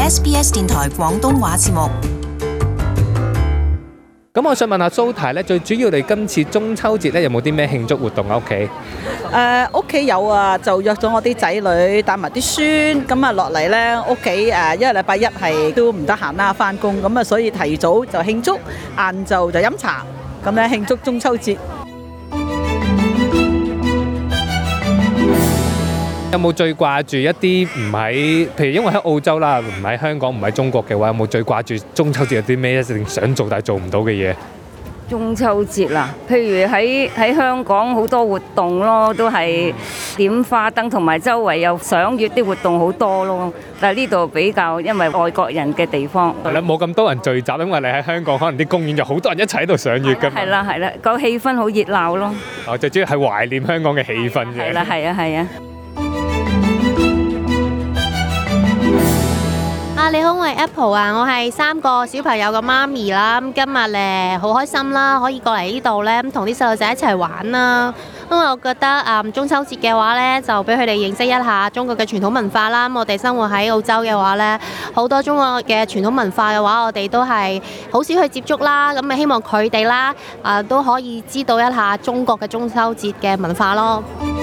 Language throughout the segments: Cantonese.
SBS 電台廣東話節目。 咁我想問下蘇太咧，最主要你今次中秋節咧有冇啲咩慶祝活動喺屋企？ 屋企有啊，就約咗我啲仔女帶埋啲孫，咁啊落嚟咧屋企因為禮拜一係都唔得閒啦，翻工，咁啊所以提早就慶祝，晏晝就飲茶，咁咧慶祝中秋節。 有冇最掛住一啲唔喺，譬如因為喺澳洲啦，唔喺香港，唔喺中國嘅話，有冇最掛住中秋節有啲咩一定想做但係做唔到嘅嘢？ 中秋節啦，譬如喺香港好多活動咯，都係點花燈，同埋周圍有賞月啲活動好多咯。但係呢度比較因為外國人嘅地方， 係啦，冇咁多人聚集，因為你喺香港可能啲公園就好多人一齊喺度賞月㗎嘛。 係啦，個氣氛好熱鬧咯。 最主要係懷念香港嘅氣氛啫。 係啊。 你好，我係 Apple 啊，我係3個小朋友嘅媽咪啦。今日咧好開心啦，可以過嚟呢度咧，同啲細路仔一齊玩啦。因為我覺得中秋節嘅話咧，就俾佢哋認識一下中國嘅傳統文化啦。我哋生活喺澳洲嘅話咧，好多中國嘅傳統文化嘅話，我哋都係好少去接觸啦。咁希望佢哋啦都可以知道一下中國嘅中秋節嘅文化咯。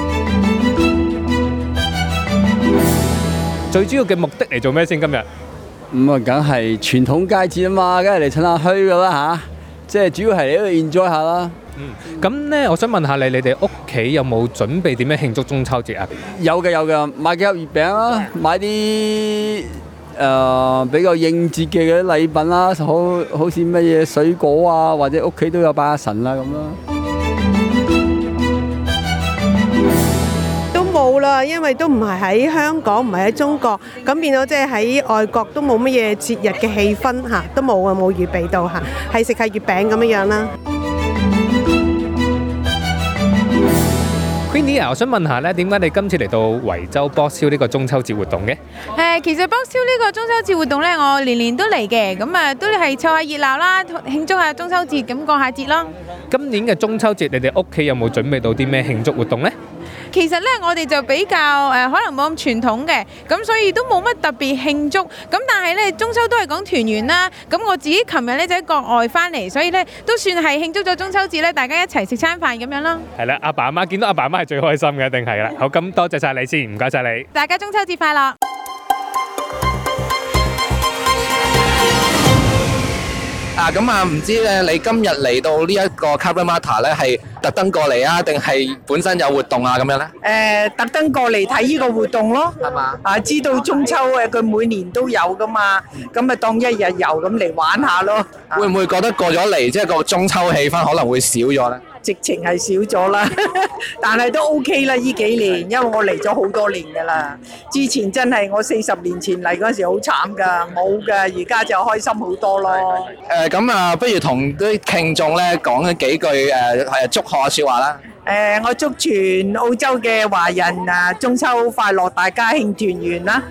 最主要嘅目的嚟做咩先？今日咁啊，梗係傳統佳節啊嘛，梗係嚟趁下墟噶啦嚇，即係主要係嚟度 enjoy 下啦。 咁咧，我想問下你哋屋企有冇準備點樣慶祝中秋節啊？ 有嘅，買幾盒月餅啦，買啲比較應節嘅嗰啲禮品啦，好似乜嘢水果啊，或者屋企都有拜下神啦咁咯。 冇啦，因為都唔係喺香港，唔係喺中國，咁變咗即係喺外國都冇乜嘢節日嘅氣氛嚇，都冇預備到嚇，係食下月餅咁樣啦。 Queenie 啊，我想問下咧，點解你今次嚟到維州博燒呢個中秋節活動嘅？ 其實博燒呢個中秋節活動咧，我年年都嚟嘅，咁啊都係湊下熱鬧啦，慶祝下中秋節，咁過下節咯。 今年嘅中秋節，你哋屋企有冇準備到啲咩慶祝活動呢？ 其實咧，我哋就比較可能冇咁傳統嘅，咁所以都冇乜特別慶祝。咁但係咧，中秋都係講團圓啦。咁我自己琴日咧就喺國外翻嚟，所以咧都算係慶祝咗中秋節咧，大家一齊食餐飯咁樣咯。 係啦，阿爸阿媽見到阿爸阿媽係最開心嘅，一定係啦。好，咁多謝晒你先，唔該晒你。 大家中秋節快樂！ 唔知咧，你今日嚟到呢一個 Cabramatta 咧，係特登過嚟啊，定係本身有活動啊咁樣咧？ 特登過嚟睇呢個活動咯， 係嘛？ 知道中秋佢每年都有噶嘛，咁啊當一日遊咁嚟玩下咯。 會唔會覺得過咗嚟，即係個中秋氣氛可能會少咗咧？ 直情係少咗啦，但係都 OK 啦呢幾年，因為我嚟咗好多年噶啦。之前真係我40年前嚟嗰陣時好慘噶，冇噶，而家就開心好多咯。 不如同啲聽眾咧講幾句祝賀嘅説話啦。 我祝全澳洲嘅華人中秋快樂，大家慶團圓啦。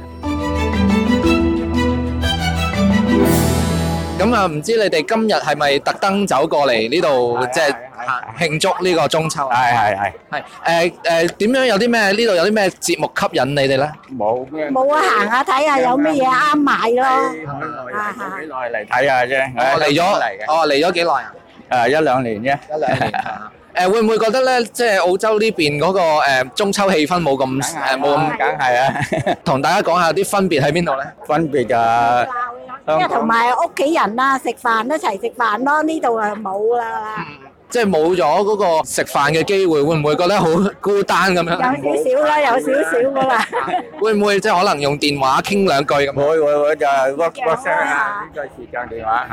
唔知你哋今日係咪特登走過嚟呢度，即係慶祝呢個中秋？係。點樣有啲咩？呢度有啲咩節目吸引你哋咧？ 冇啊，行下睇下有咩嘢啱買咯。 幾耐嚟睇下啫？ 嚟咗幾耐啊 ？1-2年啫。 1-2年。會唔會覺得咧，即係澳洲呢邊嗰個中秋氣氛冇咁梗係啊！ 同大家講下啲分別喺邊度咧？ 分別就即係同埋屋企人啊，食飯一齊食飯咯。呢度啊冇啦， 即係冇咗嗰個食飯嘅機會，會唔會覺得好孤單咁樣？ 有少少啦，有少少噶啦。 會唔會即係可能用電話傾兩句咁？ 會就 WhatsApp 啊，呢個時間電話。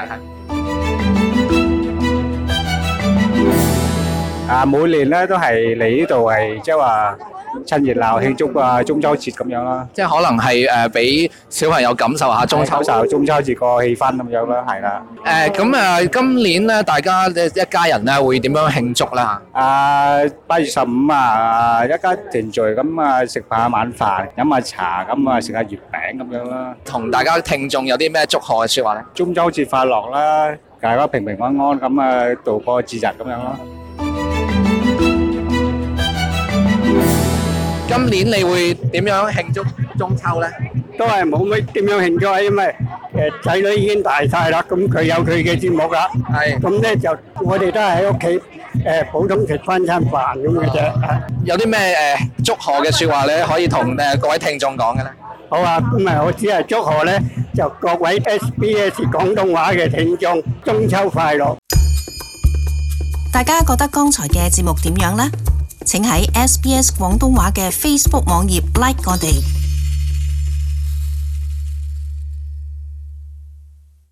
係。每年咧都係嚟呢度係即係話趁熱鬧慶祝中秋節咁樣啦。 即係可能係俾小朋友感受下中秋節個氣氛咁樣啦，係啦。 今年咧，大家一家人咧會點樣慶祝啦 ？8月15啊，一家團聚咁食下晚飯，飲下茶，咁食下月餅咁樣啦。 同大家聽眾有啲咩祝賀嘅説話咧？ 中秋節快樂啦，大家平平安安咁度過節日咁樣咯。 今年你會點樣慶祝中秋咧？ 都係冇乜點樣慶祝，因為仔女已經大晒啦，咁佢有佢嘅節目啦。係。咁咧就我哋都係喺屋企普通食翻餐飯咁嘅啫。 有啲咩祝賀嘅説話咧，可以同各位聽眾講嘅咧？ 好啊，咁啊，我只係祝賀咧，就各位 SBS 廣東話嘅聽眾中秋快樂。 大家覺得剛才嘅節目點樣呢？請喺 SBS 廣東話嘅 Facebook 網頁 like 我哋。